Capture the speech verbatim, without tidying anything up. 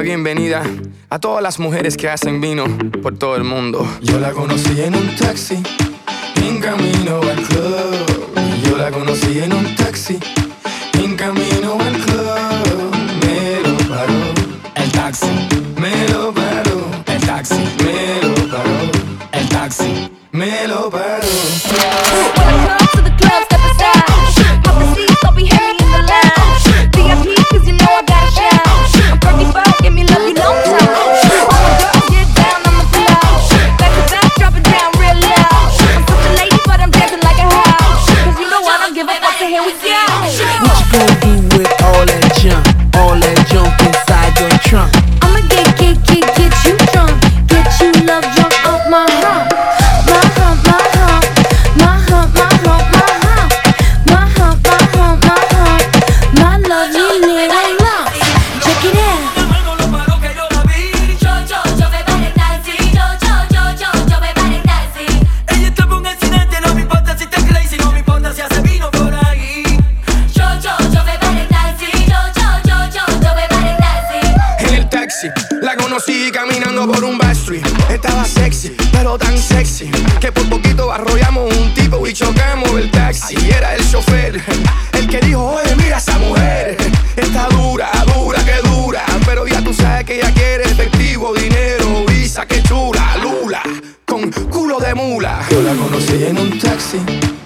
bienvenida a todas las mujeres que hacen vino por todo el mundo. Yo la conocí en un taxi, en camino al club. Yo la conocí en un taxi, en camino al club. Me lo paró el taxi, me lo paró el taxi, me lo paró el taxi, me lo paró. Welcome to the club, step aside. Pop the seats, don't be heavy in the line. V I P, cause you know I gotta shine. I'm thirty-five, give me love, you know time. All my girls get down on the floor. Back to back, drop it down real loud. I'm such a lady, but I'm dancing like a house. Cause you know I don't give a fuck, so here we go. What you gonna do with all that junk? All that junk inside your trunk? I'ma get, get, get, get you drunk. Get you love drunk off my hump. My hump, my hump. My hump, my hump, my hump. My hump, my hump, my hump. My love, you live a lump. Check it out. Ella tuvo un accidente, no me importa si está crazy, no me importa si hace vino por ahí. Yo, yo, yo me vale taxi, yo, yo, yo, yo, yo me vale taxi. En el taxi, la conocí caminando por un backstreet. Estaba sexy, pero tan sexy que por poquito arrollamos un tipo y chocamos el taxi. Y era el chofer, el que dijo, oye, mira esa mujer. Está dura, dura, que dura. Pero ya tú sabes que ella quiere efectivo, dinero, visa, que chula, lula, con culo de mula. Yo la conocí en un taxi,